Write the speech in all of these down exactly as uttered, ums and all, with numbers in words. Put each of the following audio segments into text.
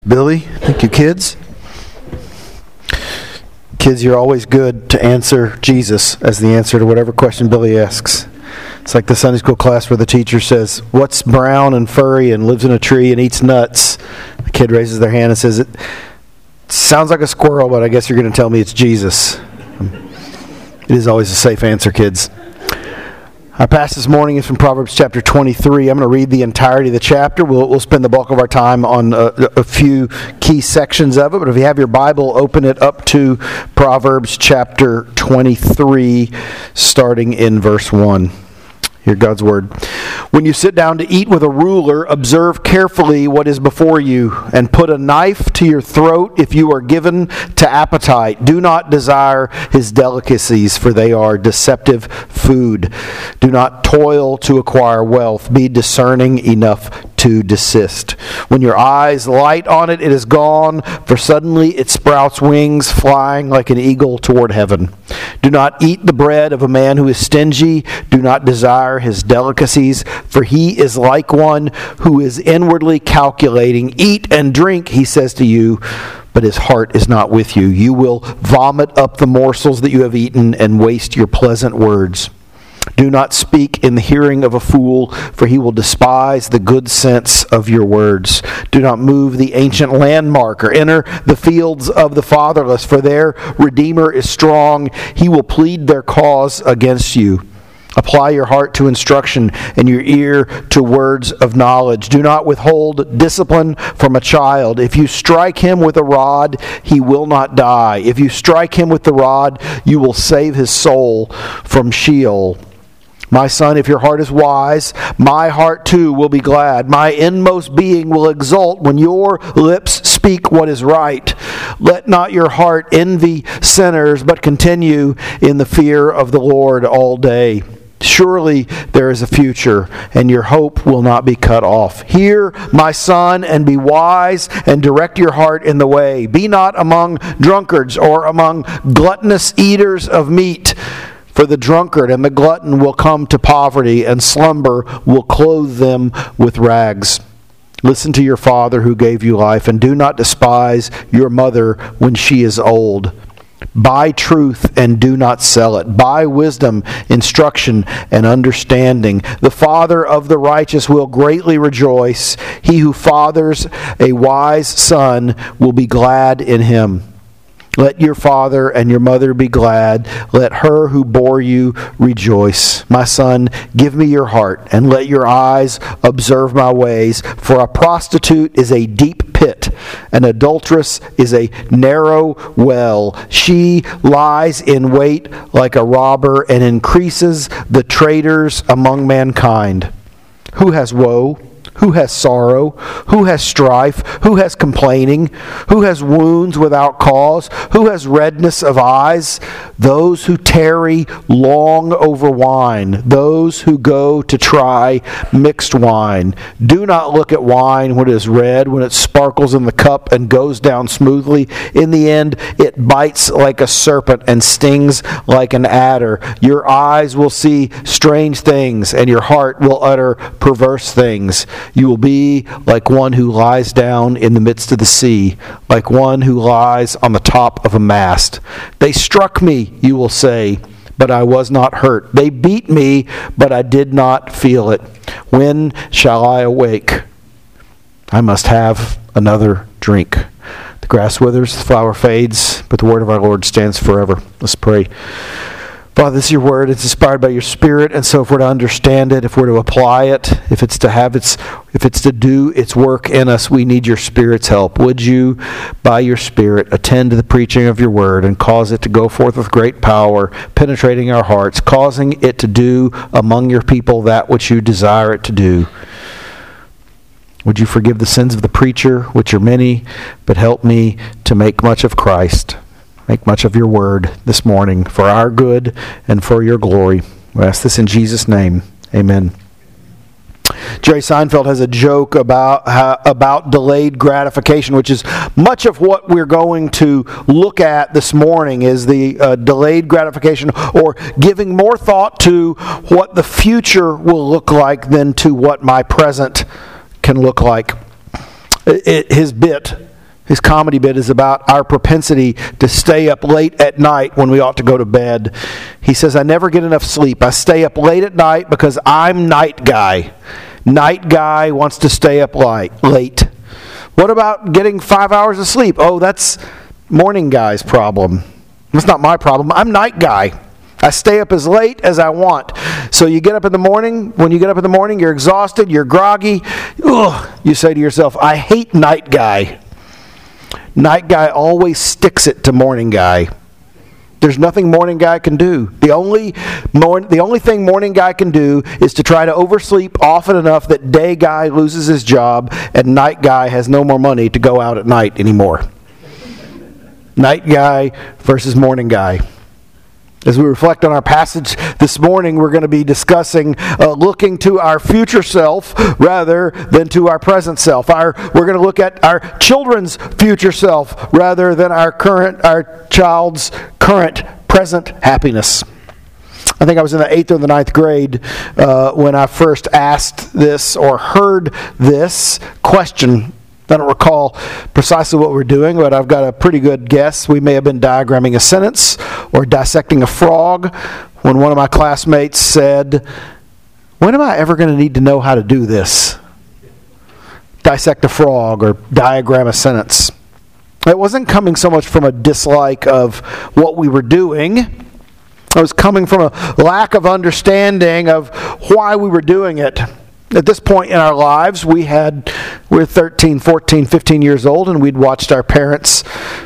Billy, thank you, kids. Kids, you're always good to answer Jesus as the answer to whatever question Billy asks. It's like the Sunday school class where the teacher says, "What's brown and furry and lives in a tree and eats nuts?" The kid raises their hand and says, "It sounds like a squirrel, but I guess you're going to tell me it's Jesus." It is always a safe answer, kids. Our passage this morning is from Proverbs chapter twenty-three. I'm going to read the entirety of the chapter. We'll, we'll spend the bulk of our time on a, a few key sections of it. But if you have your Bible, open it up to Proverbs chapter twenty-three, starting in verse one. Hear God's word. "When you sit down to eat with a ruler, observe carefully what is before you, and put a knife to your throat if you are given to appetite. Do not desire his delicacies, for they are deceptive food. Do not toil to acquire wealth. Be discerning enough to desist. When your eyes light on it, it is gone, for suddenly it sprouts wings, flying like an eagle toward heaven. Do not eat the bread of a man who is stingy. Do not desire his delicacies, for he is like one who is inwardly calculating. Eat and drink, he says to you, but his heart is not with you. You will vomit up the morsels that you have eaten and waste your pleasant words. Do not speak in the hearing of a fool, for he will despise the good sense of your words. Do not move the ancient landmark or enter the fields of the fatherless, for their Redeemer is strong. He will plead their cause against you. Apply your heart to instruction and your ear to words of knowledge. Do not withhold discipline from a child. If you strike him with a rod, he will not die. If you strike him with the rod, you will save his soul from Sheol. My son, if your heart is wise, my heart too will be glad. My inmost being will exult when your lips speak what is right. Let not your heart envy sinners, but continue in the fear of the Lord all day. Surely there is a future, and your hope will not be cut off. Hear, my son, and be wise, and direct your heart in the way. Be not among drunkards or among gluttonous eaters of meat. For the drunkard and the glutton will come to poverty, and slumber will clothe them with rags. Listen to your father who gave you life, and do not despise your mother when she is old. Buy truth and do not sell it. Buy wisdom, instruction, and understanding. The father of the righteous will greatly rejoice. He who fathers a wise son will be glad in him. Let your father and your mother be glad. Let her who bore you rejoice. My son, give me your heart, and let your eyes observe my ways. For a prostitute is a deep pit, an adulteress is a narrow well. She lies in wait like a robber and increases the traitors among mankind. Who has woe? Who has sorrow? Who has strife? Who has complaining? Who has wounds without cause? Who has redness of eyes? Those who tarry long over wine. Those who go to try mixed wine. Do not look at wine when it is red, when it sparkles in the cup and goes down smoothly. In the end, it bites like a serpent and stings like an adder. Your eyes will see strange things, and your heart will utter perverse things. You will be like one who lies down in the midst of the sea, like one who lies on the top of a mast. They struck me, you will say, but I was not hurt. They beat me, but I did not feel it. When shall I awake? I must have another drink. The grass withers, the flower fades, but the word of our Lord stands forever. Let's pray. Father, this is your word. It's inspired by your Spirit, and so if we're to understand it, if we're to apply it, if it's to have its, if it's to do its work in us, we need your Spirit's help. Would you, by your Spirit, attend to the preaching of your word and cause it to go forth with great power, penetrating our hearts, causing it to do among your people that which you desire it to do. Would you forgive the sins of the preacher, which are many, but help me to make much of Christ. Make much of your word this morning for our good and for your glory. We ask this in Jesus' name. Amen. Jerry Seinfeld has a joke about how, about delayed gratification, which is much of what we're going to look at this morning is the uh, delayed gratification, or giving more thought to what the future will look like than to what my present can look like. It, it, his bit His comedy bit is about our propensity to stay up late at night when we ought to go to bed. He says, I never get enough sleep. I stay up late at night because I'm night guy. Night guy wants to stay up light, late. What about getting five hours of sleep? Oh, that's morning guy's problem. That's not my problem. I'm night guy. I stay up as late as I want. So you get up in the morning. When you get up in the morning, you're exhausted, you're groggy. Ugh, you say to yourself, I hate night guy. Night guy always sticks it to morning guy. There's nothing morning guy can do. The only mor- the only thing morning guy can do is to try to oversleep often enough that day guy loses his job and night guy has no more money to go out at night anymore. Night guy versus morning guy. As we reflect on our passage this morning, we're going to be discussing uh, looking to our future self rather than to our present self. Our, we're going to look at our children's future self rather than our current, our child's current, present happiness. I think I was in the eighth or the ninth grade uh, when I first asked this or heard this question. I don't recall precisely what we're doing, but I've got a pretty good guess. We may have been diagramming a sentence or dissecting a frog when one of my classmates said, when am I ever going to need to know how to do this? Dissect a frog or diagram a sentence. It wasn't coming so much from a dislike of what we were doing. It was coming from a lack of understanding of why we were doing it. At this point in our lives, we had, we were thirteen, fourteen, fifteen years old, and we'd watched our parents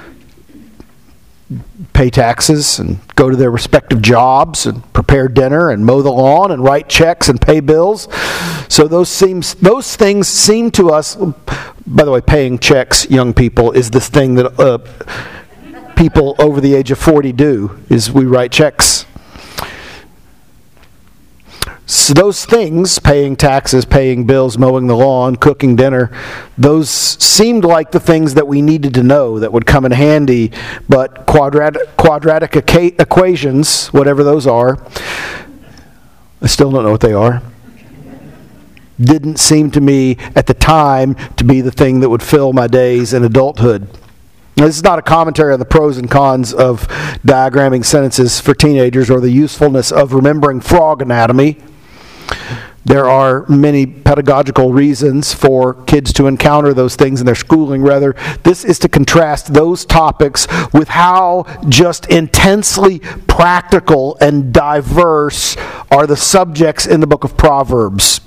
pay taxes and go to their respective jobs and prepare dinner and mow the lawn and write checks and pay bills. So those seems those things seem to us, by the way, paying checks, young people, is this thing that uh, people over the age of forty do, is we write checks. So those things, paying taxes, paying bills, mowing the lawn, cooking dinner, those seemed like the things that we needed to know that would come in handy. But quadratic, quadratic equa- equations, whatever those are, I still don't know what they are, didn't seem to me at the time to be the thing that would fill my days in adulthood. Now, this is not a commentary on the pros and cons of diagramming sentences for teenagers or the usefulness of remembering frog anatomy. There are many pedagogical reasons for kids to encounter those things in their schooling. Rather, this is to contrast those topics with how just intensely practical and diverse are the subjects in the book of Proverbs.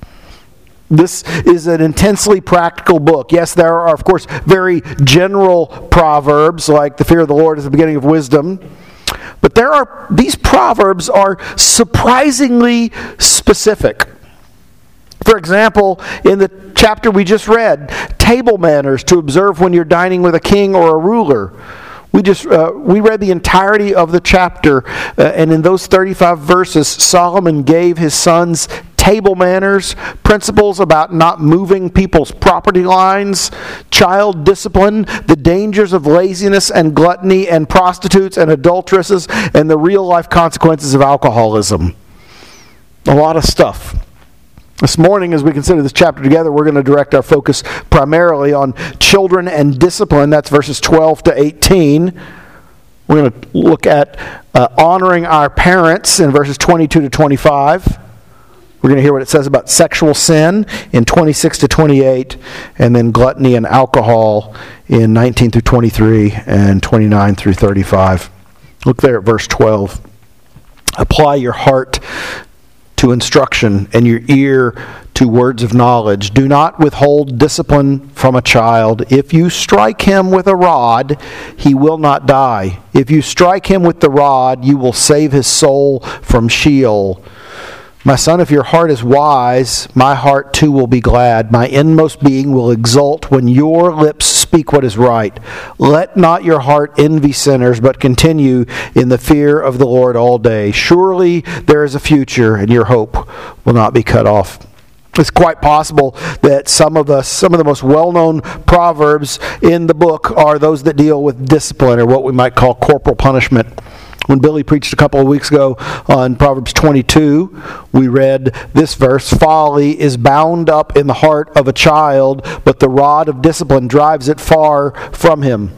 This is an intensely practical book. Yes, there are, of course, very general proverbs, like the fear of the Lord is the beginning of wisdom. But there are these proverbs are surprisingly specific. For example, in the chapter we just read, table manners to observe when you're dining with a king or a ruler. We just uh, we read the entirety of the chapter, uh, and in those thirty-five verses, Solomon gave his sons table manners, principles about not moving people's property lines, child discipline, the dangers of laziness and gluttony and prostitutes and adulteresses, and the real-life consequences of alcoholism. A lot of stuff. This morning, as we consider this chapter together, we're going to direct our focus primarily on children and discipline. That's verses twelve to eighteen. We're going to look at uh, honoring our parents in verses twenty-two to twenty-five. We're going to hear what it says about sexual sin in twenty-six to twenty-eight, and then gluttony and alcohol in nineteen through twenty-three and twenty-nine through thirty-five. Look there at verse twelve. Apply your heart to instruction and your ear to words of knowledge. Do not withhold discipline from a child. If you strike him with a rod, he will not die. If you strike him with the rod, you will save his soul from Sheol. My son, if your heart is wise, my heart too will be glad. My inmost being will exult when your lips speak what is right. Let not your heart envy sinners, but continue in the fear of the Lord all day. Surely there is a future, and your hope will not be cut off. It's quite possible that some of us, some of the most well-known proverbs in the book are those that deal with discipline, or what we might call corporal punishment. When Billy preached a couple of weeks ago on Proverbs twenty-two, we read this verse, "Folly is bound up in the heart of a child, but the rod of discipline drives it far from him."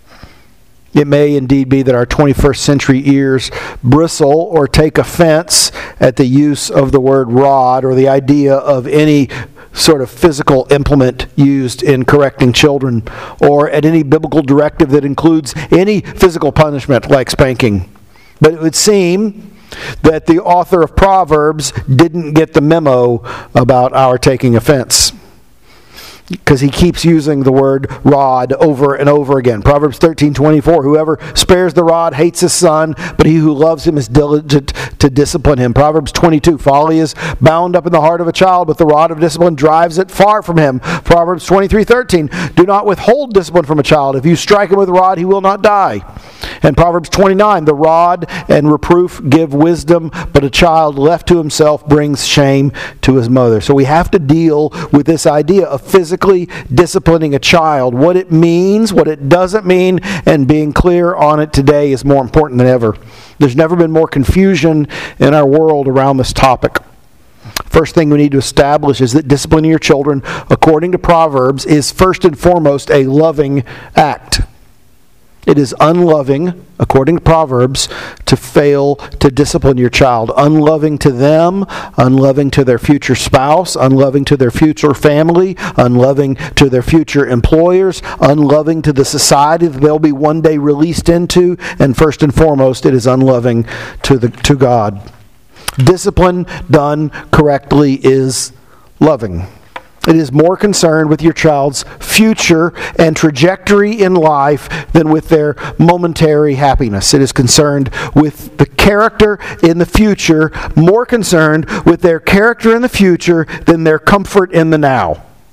It may indeed be that our twenty-first century ears bristle or take offense at the use of the word rod or the idea of any sort of physical implement used in correcting children, or at any biblical directive that includes any physical punishment like spanking. But it would seem that the author of Proverbs didn't get the memo about our taking offense, because he keeps using the word rod over and over again. Proverbs thirteen twenty-four, "Whoever spares the rod hates his son, but he who loves him is diligent to discipline him." Proverbs twenty-two, "Folly is bound up in the heart of a child, but the rod of discipline drives it far from him." Proverbs twenty-three thirteen, "Do not withhold discipline from a child. If you strike him with a rod, he will not die." And Proverbs twenty-nine, "The rod and reproof give wisdom, but a child left to himself brings shame to his mother." So we have to deal with this idea of physically disciplining a child. What it means, what it doesn't mean, and being clear on it today is more important than ever. There's never been more confusion in our world around this topic. First thing we need to establish is that disciplining your children, according to Proverbs, is first and foremost a loving act. It is unloving, according to Proverbs, to fail to discipline your child. Unloving to them, unloving to their future spouse, unloving to their future family, unloving to their future employers, unloving to the society that they'll be one day released into, and first and foremost, it is unloving to the to God. Discipline done correctly is loving. It is more concerned with your child's future and trajectory in life than with their momentary happiness. It is concerned with the character in the future, more concerned with their character in the future than their comfort in the now.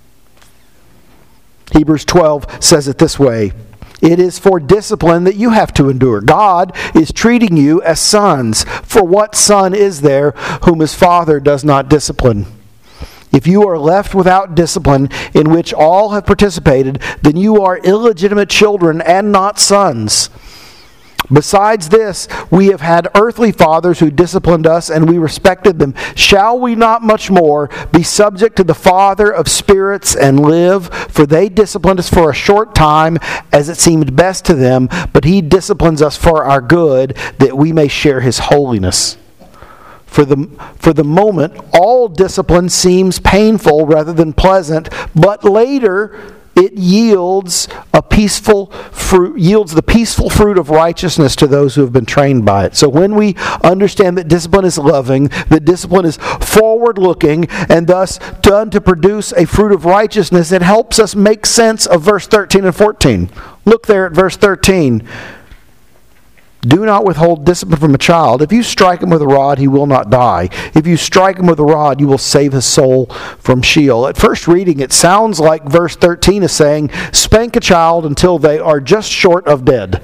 Hebrews twelve says it this way, "It is for discipline that you have to endure. God is treating you as sons. For what son is there whom his father does not discipline? If you are left without discipline in which all have participated, then you are illegitimate children and not sons. Besides this, we have had earthly fathers who disciplined us, and we respected them. Shall we not much more be subject to the Father of spirits and live? For they disciplined us for a short time, as it seemed best to them, but he disciplines us for our good, that we may share his holiness. For the, for the moment, all discipline seems painful rather than pleasant, but later it yields a peaceful fruit, yields the peaceful fruit of righteousness to those who have been trained by it." So when we understand that discipline is loving, that discipline is forward-looking, and thus done to produce a fruit of righteousness, it helps us make sense of verse thirteen and fourteen. Look there at verse thirteen. "Do not withhold discipline from a child. If you strike him with a rod, he will not die. If you strike him with a rod, you will save his soul from Sheol." At first reading, it sounds like verse thirteen is saying, spank a child until they are just short of dead.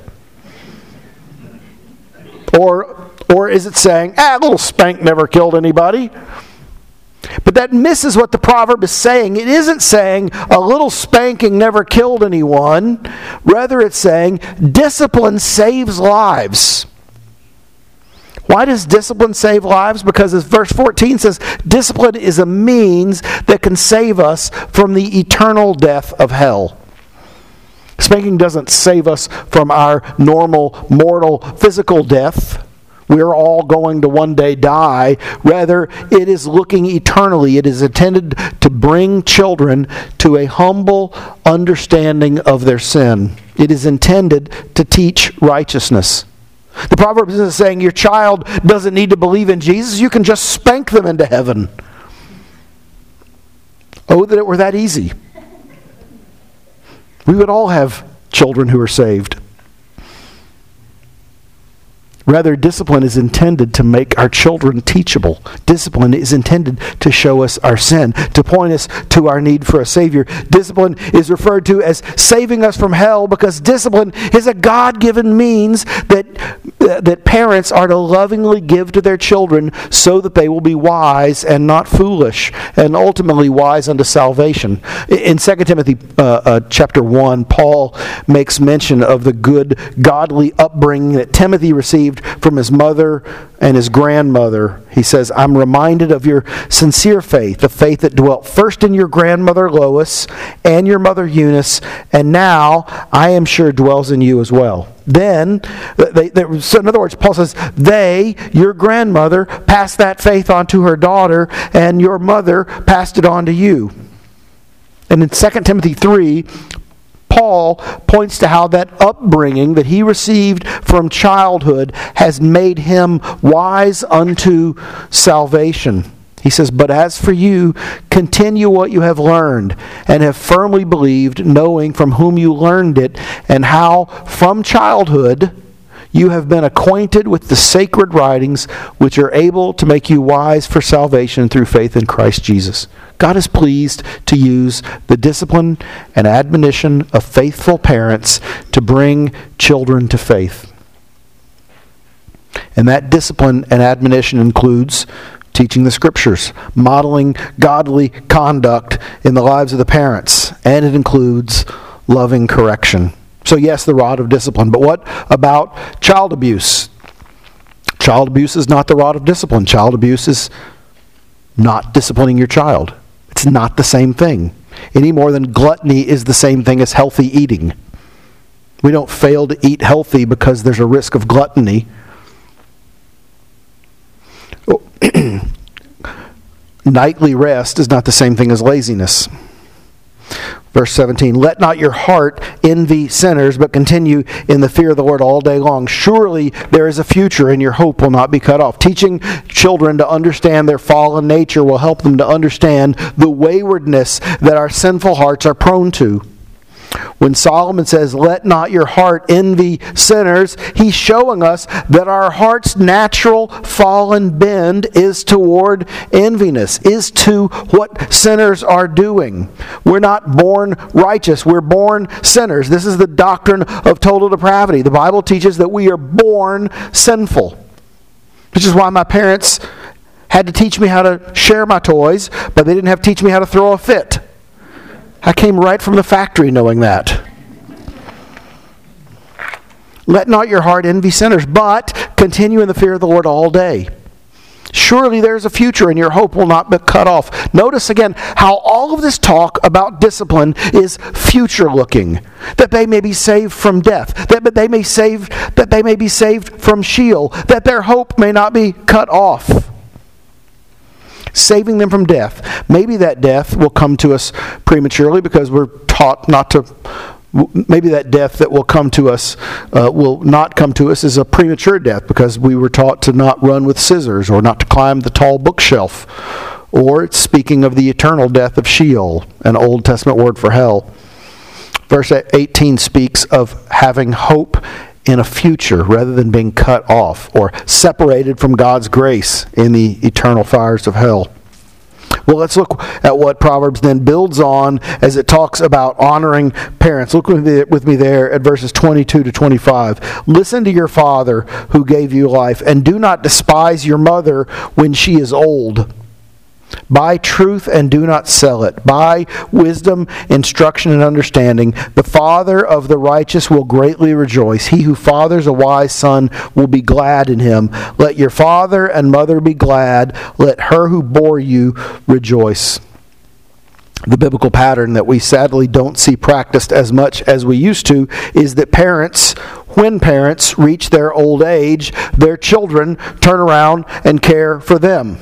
Or, or is it saying, ah, a little spank never killed anybody? But that misses what the proverb is saying. It isn't saying a little spanking never killed anyone. Rather, it's saying discipline saves lives. Why does discipline save lives? Because as verse fourteen says, discipline is a means that can save us from the eternal death of hell. Spanking doesn't save us from our normal, mortal, physical death. We're all going to one day die. Rather, it is looking eternally. It is intended to bring children to a humble understanding of their sin. It is intended to teach righteousness. The proverb isn't saying your child doesn't need to believe in Jesus. You can just spank them into heaven. Oh, that it were that easy. We would all have children who are saved. Rather, discipline is intended to make our children teachable. Discipline is intended to show us our sin, to point us to our need for a Savior. Discipline is referred to as saving us from hell because discipline is a God-given means that, uh, that parents are to lovingly give to their children so that they will be wise and not foolish, and ultimately wise unto salvation. In Second Timothy uh, uh, chapter one, Paul makes mention of the good, godly upbringing that Timothy received from his mother and his grandmother. He says, I'm reminded of your sincere faith, the faith that dwelt first in your grandmother Lois and your mother Eunice, and now I am sure dwells in you as well. Then, they, they, so in other words, Paul says, they, your grandmother, passed that faith on to her daughter, and your mother passed it on to you. And in Second Timothy three, Paul points to how that upbringing that he received from childhood has made him wise unto salvation. He says, but as for you, continue what you have learned and have firmly believed, knowing from whom you learned it, and how from childhood you have been acquainted with the sacred writings, which are able to make you wise for salvation through faith in Christ Jesus. God is pleased to use the discipline and admonition of faithful parents to bring children to faith. And that discipline and admonition includes teaching the Scriptures, modeling godly conduct in the lives of the parents, and it includes loving correction. So yes, the rod of discipline, but what about child abuse? Child abuse is not the rod of discipline. Child abuse is not disciplining your child. It's not the same thing. Any more than gluttony is the same thing as healthy eating. We don't fail to eat healthy because there's a risk of gluttony. Nightly rest is not the same thing as laziness. Verse seventeen, let not your heart envy sinners, but continue in the fear of the Lord all day long. Surely there is a future, and your hope will not be cut off. Teaching children to understand their fallen nature will help them to understand the waywardness that our sinful hearts are prone to. When Solomon says, let not your heart envy sinners, he's showing us that our heart's natural fallen bend is toward enviness, is to what sinners are doing. We're not born righteous, we're born sinners. This is the doctrine of total depravity. The Bible teaches that we are born sinful, which is why my parents had to teach me how to share my toys, but they didn't have to teach me how to throw a fit. I came right from the factory knowing that. Let not your heart envy sinners, but continue in the fear of the Lord all day. Surely there's a future, and your hope will not be cut off. Notice again how all of this talk about discipline is future-looking. That they may be saved from death. That they may save, that they may be saved from Sheol. That their hope may not be cut off. Saving them from death. Maybe that death will come to us prematurely because we're taught not to. Maybe that death that will come to us uh, will not come to us as a premature death because we were taught to not run with scissors or not to climb the tall bookshelf. Or it's speaking of the eternal death of Sheol, an Old Testament word for hell. Verse eighteen speaks of having hope in a future rather than being cut off or separated from God's grace in the eternal fires of hell. Well, let's look at what Proverbs then builds on as it talks about honoring parents. Look with me there at verses twenty-two to twenty-five. Listen to your father who gave you life, and do not despise your mother when she is old. Buy truth and do not sell it. Buy wisdom, instruction, and understanding. The father of the righteous will greatly rejoice. He who fathers a wise son will be glad in him. Let your father and mother be glad. Let her who bore you rejoice. The biblical pattern that we sadly don't see practiced as much as we used to is that parents, when parents reach their old age, their children turn around and care for them.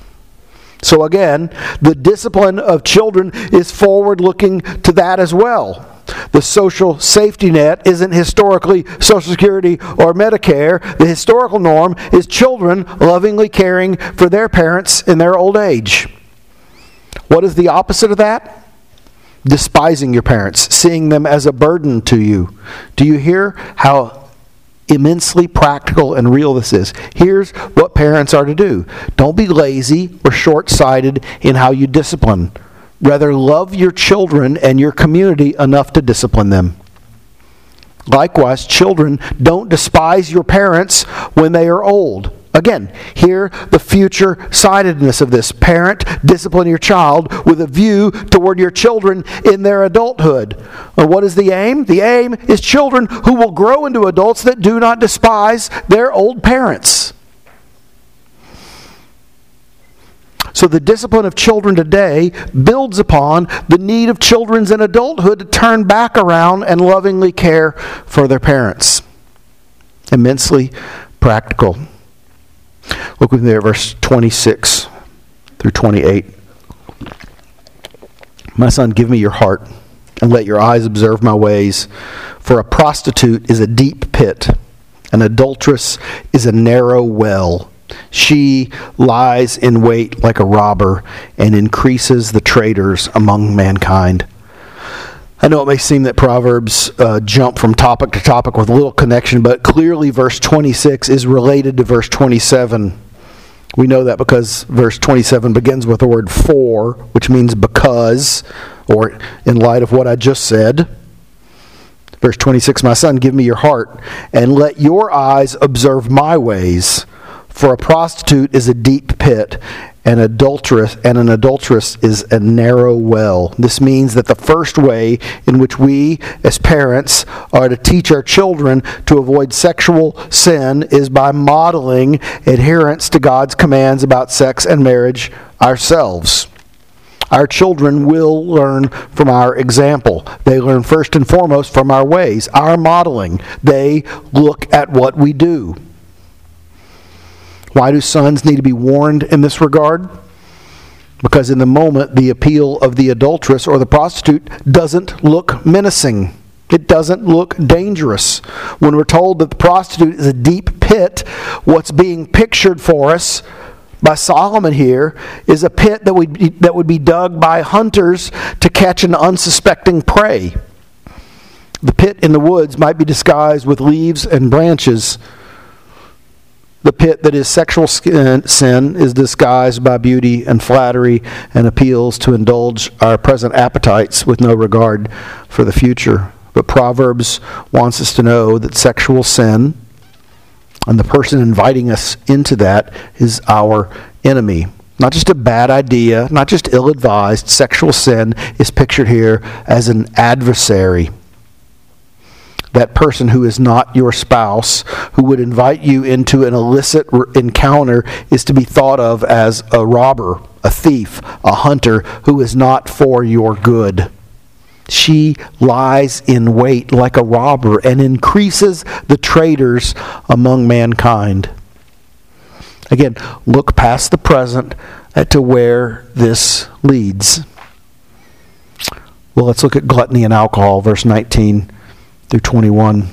So again, the discipline of children is forward-looking to that as well. The social safety net isn't historically Social Security or Medicare. The historical norm is children lovingly caring for their parents in their old age. What is the opposite of that? Despising your parents, seeing them as a burden to you. Do you hear how immensely practical and real this is? Here's what parents are to do. Don't be lazy or short-sighted in how you discipline. Rather, love your children and your community enough to discipline them. Likewise, children, don't despise your parents when they are old. Again, hear the future-sightedness of this. Parent, discipline your child with a view toward your children in their adulthood. Well, what is the aim? The aim is children who will grow into adults that do not despise their old parents. So the discipline of children today builds upon the need of children in adulthood to turn back around and lovingly care for their parents. Immensely practical. Look with me there, verse twenty-six through twenty-eight. My son, give me your heart, and let your eyes observe my ways. For a prostitute is a deep pit, an adulteress is a narrow well. She lies in wait like a robber, and increases the traitors among mankind. I know it may seem that Proverbs uh, jump from topic to topic with little connection, but clearly verse twenty-six is related to verse twenty-seven. We know that because verse twenty-seven begins with the word for, which means because, or in light of what I just said. Verse twenty-six, my son, give me your heart, and let your eyes observe my ways. For a prostitute is a deep pit, an adulteress, and an adulteress is a narrow well. This means that the first way in which we, as parents, are to teach our children to avoid sexual sin is by modeling adherence to God's commands about sex and marriage ourselves. Our children will learn from our example. They learn first and foremost from our ways, our modeling. They look at what we do. Why do sons need to be warned in this regard? Because in the moment, the appeal of the adulteress or the prostitute doesn't look menacing. It doesn't look dangerous. When we're told that the prostitute is a deep pit, what's being pictured for us by Solomon here is a pit that would be, that would be dug by hunters to catch an unsuspecting prey. The pit in the woods might be disguised with leaves and branches. The pit that is sexual sin is disguised by beauty and flattery and appeals to indulge our present appetites with no regard for the future. But Proverbs wants us to know that sexual sin, and the person inviting us into that, is our enemy. Not just a bad idea, not just ill-advised. Sexual sin is pictured here as an adversary. That person who is not your spouse, who would invite you into an illicit encounter, is to be thought of as a robber, a thief, a hunter who is not for your good. She lies in wait like a robber and increases the traitors among mankind. Again, look past the present to where this leads. Well, let's look at gluttony and alcohol, verse nineteen through twenty-one,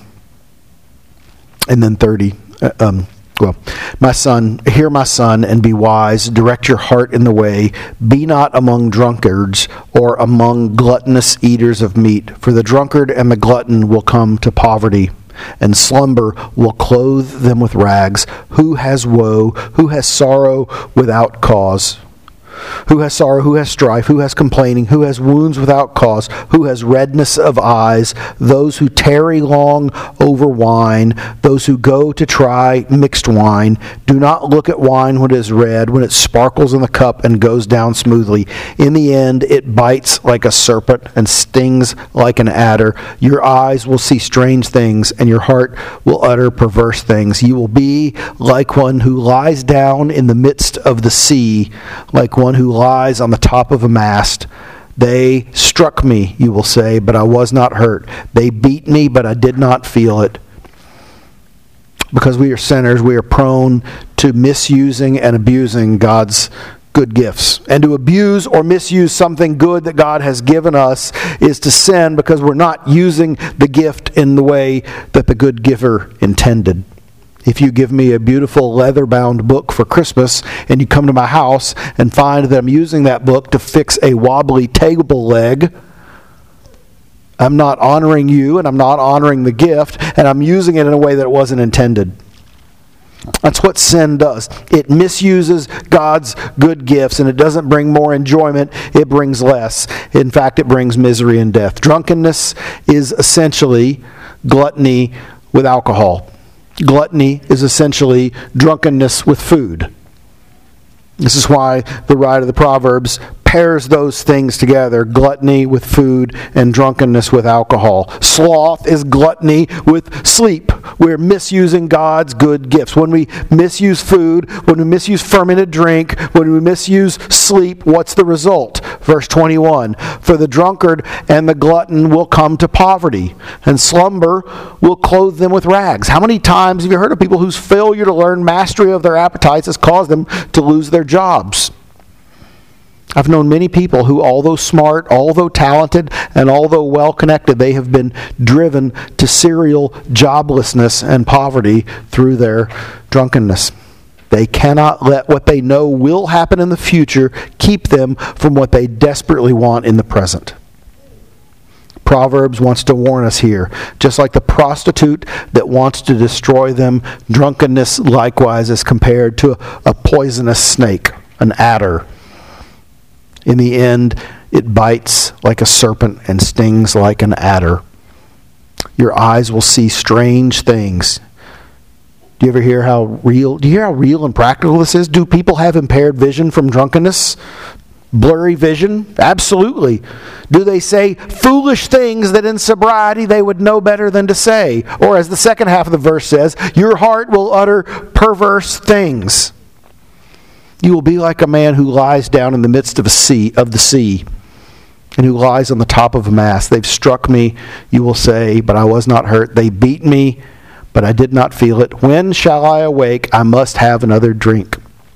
and then thirty. Uh, um, well, my son, hear my son, and be wise. Direct your heart in the way. Be not among drunkards or among gluttonous eaters of meat. For the drunkard and the glutton will come to poverty, and slumber will clothe them with rags. Who has woe? Who has sorrow without cause? Who has sorrow? Who has strife? Who has complaining? Who has wounds without cause? Who has redness of eyes? Those who tarry long over wine, those who go to try mixed wine. Do not look at wine when it is red, when it sparkles in the cup and goes down smoothly. In the end, it bites like a serpent and stings like an adder. Your eyes will see strange things, and your heart will utter perverse things. You will be like one who lies down in the midst of the sea, like one who lies on the top of a mast. They struck me, you will say, but I was not hurt. They beat me, but I did not feel it. Because we are sinners, we are prone to misusing and abusing God's good gifts. And to abuse or misuse something good that God has given us is to sin, because we're not using the gift in the way that the good giver intended. If you give me a beautiful leather-bound book for Christmas and you come to my house and find that I'm using that book to fix a wobbly table leg, I'm not honoring you and I'm not honoring the gift, and I'm using it in a way that it wasn't intended. That's what sin does. It misuses God's good gifts, and it doesn't bring more enjoyment, it brings less. In fact, it brings misery and death. Drunkenness is essentially gluttony with alcohol. Gluttony is essentially drunkenness with food. This is why the writer of the Proverbs pairs those things together: gluttony with food and drunkenness with alcohol. Sloth is gluttony with sleep. We're misusing God's good gifts. When we misuse food, when we misuse fermented drink, when we misuse sleep, what's the result? Verse twenty-one, for the drunkard and the glutton will come to poverty, and slumber will clothe them with rags. How many times have you heard of people whose failure to learn mastery of their appetites has caused them to lose their jobs? I've known many people who, although smart, although talented, and although well-connected, they have been driven to serial joblessness and poverty through their drunkenness. They cannot let what they know will happen in the future keep them from what they desperately want in the present. Proverbs wants to warn us here. Just like the prostitute that wants to destroy them, drunkenness likewise is compared to a, a poisonous snake, an adder. In the end, it bites like a serpent and stings like an adder. Your eyes will see strange things. Do you ever hear how real, do you hear how real and practical this is? Do people have impaired vision from drunkenness? Blurry vision? Absolutely. Do they say foolish things that in sobriety they would know better than to say? Or as the second half of the verse says, your heart will utter perverse things. You will be like a man who lies down in the midst of a sea of the sea, and who lies on the top of a mast. They've struck me, you will say, but I was not hurt. They beat me, but I did not feel it. When shall I awake? I must have another drink.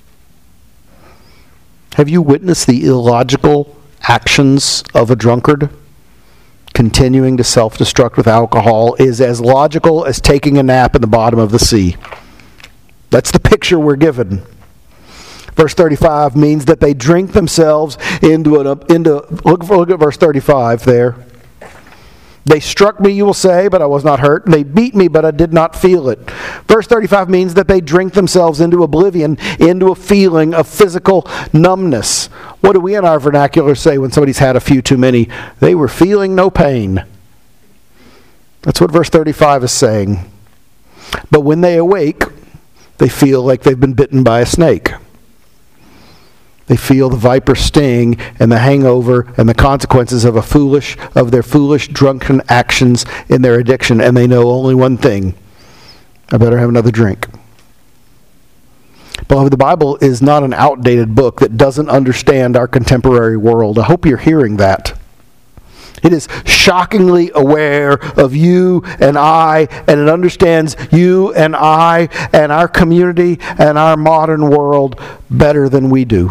Have you witnessed the illogical actions of a drunkard? Continuing to self-destruct with alcohol is as logical as taking a nap in the bottom of the sea. That's the picture we're given. Verse thirty-five means that they drink themselves into an into look look at verse thirty-five there. They struck me, you will say, but I was not hurt. They beat me, but I did not feel it. Verse thirty-five means that they drink themselves into oblivion, into a feeling of physical numbness. What do we in our vernacular say when somebody's had a few too many? They were feeling no pain. That's what verse thirty-five is saying. But when they awake, they feel like they've been bitten by a snake. They feel the viper sting and the hangover and the consequences of a foolish of their foolish drunken actions in their addiction, and they know only one thing: I better have another drink. Beloved, the Bible is not an outdated book that doesn't understand our contemporary world. I hope you're hearing that. It is shockingly aware of you and I, and it understands you and I and our community and our modern world better than we do.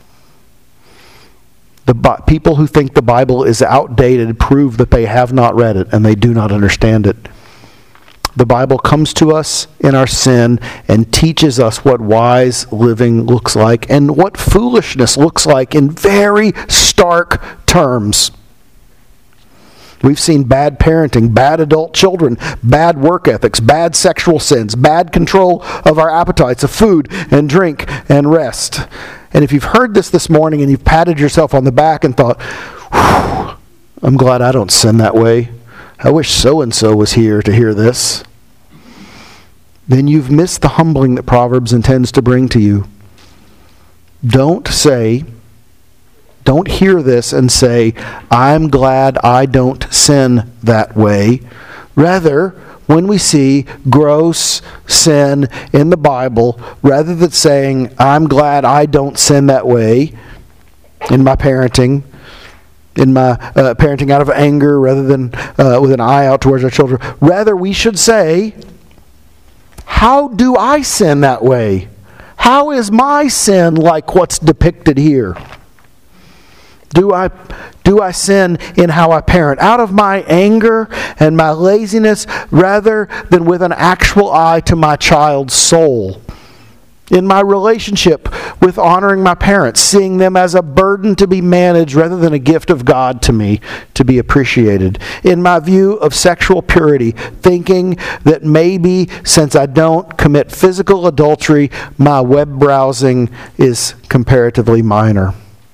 The Bi- people who think the Bible is outdated prove that they have not read it and they do not understand it. The Bible comes to us in our sin and teaches us what wise living looks like and what foolishness looks like in very stark terms. We've seen bad parenting, bad adult children, bad work ethics, bad sexual sins, bad control of our appetites of food and drink and rest. And if you've heard this this morning and you've patted yourself on the back and thought, I'm glad I don't sin that way. I wish so-and-so was here to hear this. Then you've missed the humbling that Proverbs intends to bring to you. Don't say, don't hear this and say, I'm glad I don't sin that way. Rather, when we see gross sin in the Bible, rather than saying, I'm glad I don't sin that way in my parenting, in my uh, parenting out of anger rather than uh, with an eye out towards our children, rather we should say, how do I sin that way? How is my sin like what's depicted here? Do I do I sin in how I parent out of my anger and my laziness rather than with an actual eye to my child's soul? In my relationship with honoring my parents, seeing them as a burden to be managed rather than a gift of God to me to be appreciated. In my view of sexual purity, thinking that maybe since I don't commit physical adultery, my web browsing is comparatively minor.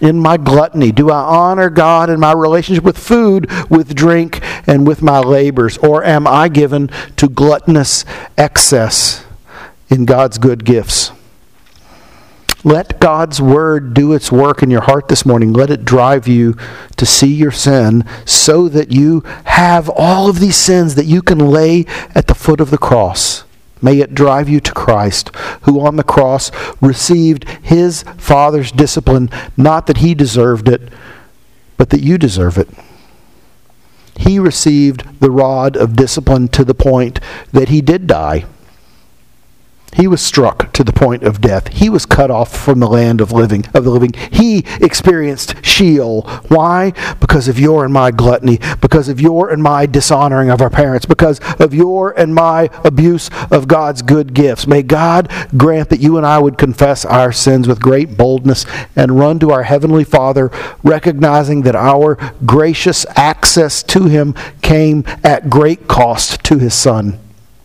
in my gluttony? Do I honor God in my relationship with food, with drink, and with my labors? Or am I given to gluttonous excess in God's good gifts? Let God's word do its work in your heart this morning. Let it drive you to see your sin so that you have all of these sins that you can lay at the foot of the cross. May it drive you to Christ, who on the cross received his Father's discipline, not that he deserved it, but that you deserve it. He received the rod of discipline to the point that he did die. He was struck to the point of death. He was cut off from the land of living of the living. He experienced Sheol. Why? Because of your and my gluttony, because of your and my dishonoring of our parents, because of your and my abuse of God's good gifts. May God grant that you and I would confess our sins with great boldness and run to our Heavenly Father, recognizing that our gracious access to him came at great cost to his Son.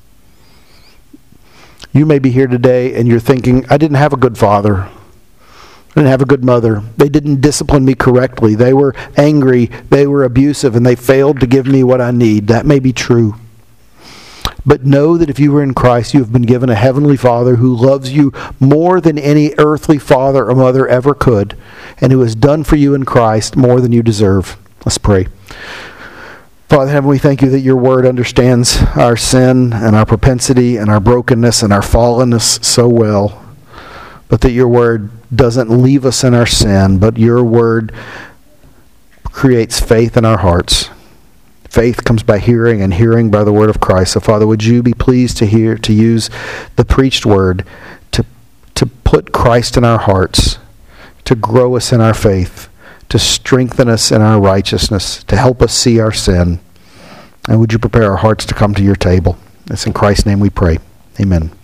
You may be here today and you're thinking, I didn't have a good father. I didn't have a good mother. They didn't discipline me correctly. They were angry. They were abusive, and they failed to give me what I need. That may be true. But know that if you are in Christ, you have been given a heavenly Father who loves you more than any earthly father or mother ever could, and who has done for you in Christ more than you deserve. Let's pray. Father in heaven, we thank you that your word understands our sin and our propensity and our brokenness and our fallenness so well, but that your word doesn't leave us in our sin, but your word creates faith in our hearts. Faith comes by hearing, and hearing by the word of Christ. So Father, would you be pleased to hear, to use the preached word to, to put Christ in our hearts, to grow us in our faith, to strengthen us in our righteousness, to help us see our sin. And would you prepare our hearts to come to your table? It's in Christ's name we pray. Amen.